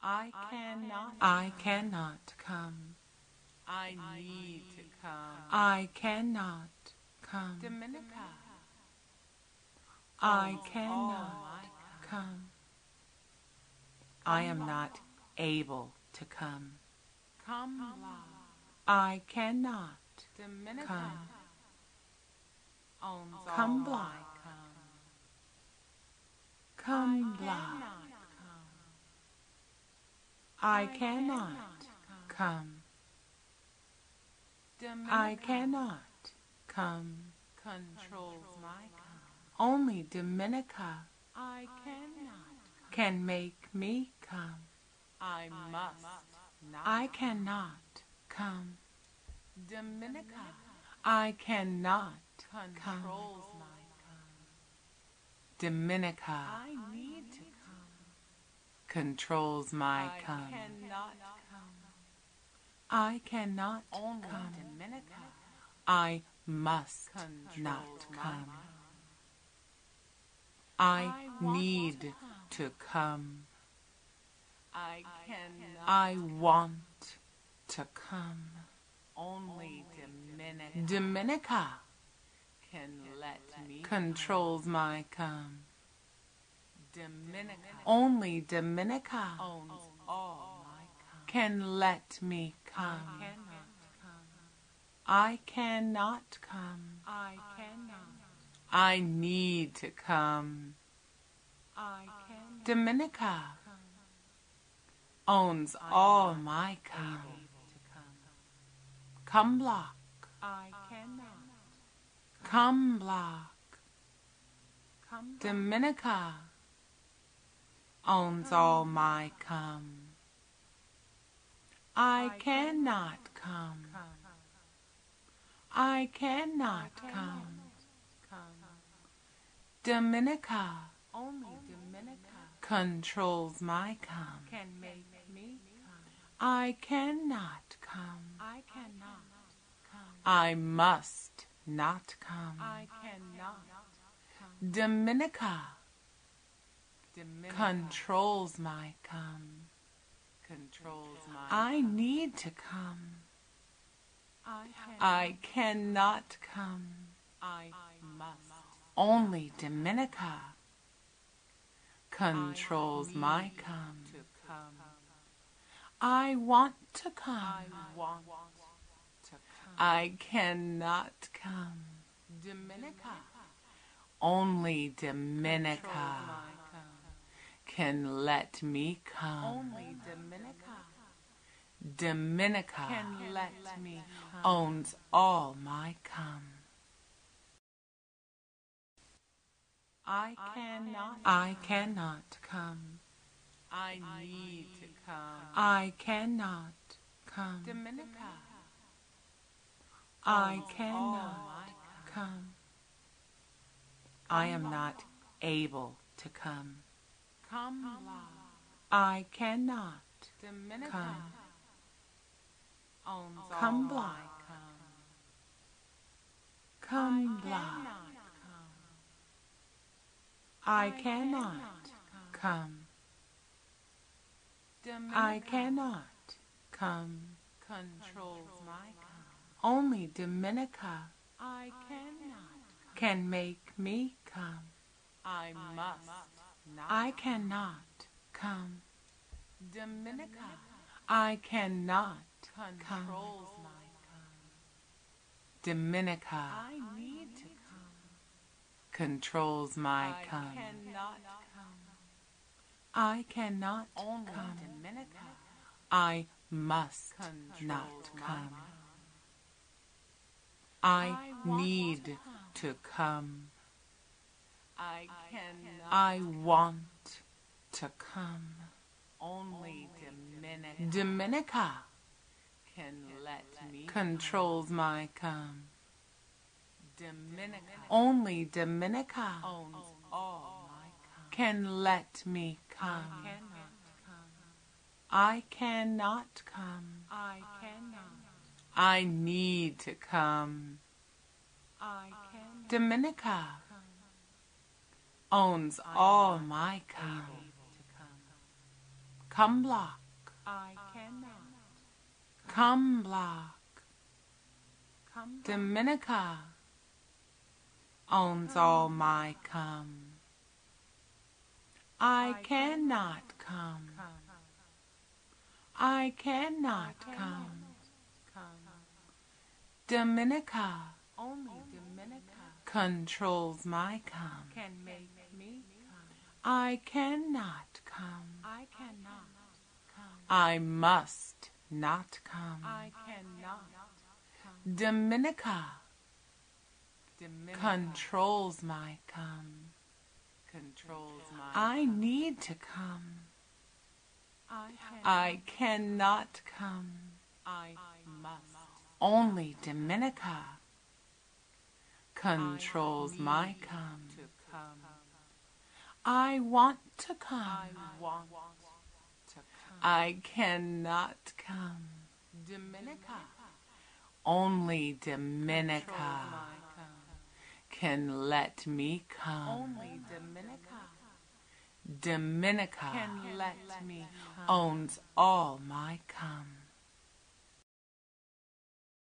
I cannot come. I need to come. I cannot come. Dominica. I cannot come. I am not able to come. Come, I cannot Dominica. come. Owns Come, all blah. I Come, cannot blah. come. I cannot come. Dominica I cannot come. controls my come. Only Dominica I cannot. can make me come. I must not. I cannot come. Dominica I cannot come. controls my come. Dominica I need to come. controls my I come. cannot come. I cannot Only come. Dominica I must controls not my come. come. I want need to to come. I cannot. I want to come. Only Dominica Dominica can let me controls my come. Dominica Only Dominica owns all my come. can let me I come. cannot come. I cannot come. I cannot. I need to come. I cannot Dominica come. owns all my come. To come. Come block. I cannot. Come block. Come. Dominica owns all my come. I cannot come. I cannot come. Dominica Only Dominica controls my come. can make me come. I cannot come. I cannot come. I must not come. I cannot come. Dominica Dominica controls my come. controls my. I need to come. I cannot come. I must. Only Dominica controls my come. To come. I want to I come. want to come. I cannot come. Dominica Only controls Dominica my come. can let me come. Only Dominica Dominica can let me come. owns all my come. I cannot. I cannot come. I need to come. I cannot come. Dominica I owns all cannot my come. I am not able to come. come. I cannot Dominica come. owns Come, all blah. my come. Come, blah. Cannot come. I cannot come. Dominica I cannot come. controls my come. Only Dominica I cannot. can make me come. I must not. I cannot come. Dominica I cannot come. controls my come. Dominica I need to come. controls my I come. cannot come. I cannot Only come. Dominica I must controls not my come. come. I want need to to come. I cannot. I want to come. Only Dominica Dominica can let me controls my come. Dominica Only Dominica owns all my come. can let me come. Cannot come. I cannot come. I cannot. I need to come. I cannot Dominica come. owns all my come. To come. Come block. I cannot. Come block. Come. Dominica owns all my come. I cannot come. I cannot come. Dominica Only Dominica controls my come. can make me come. I cannot come. I cannot come. I must not come. I cannot come. Dominica Dominica controls my come. controls my. I need to come. I cannot come. I must. Only Dominica controls my come. To come. I want to I come. want to come. I cannot come. Dominica Only controls Dominica my come. can let me come. Only Dominica Dominica can let me come. owns all my come.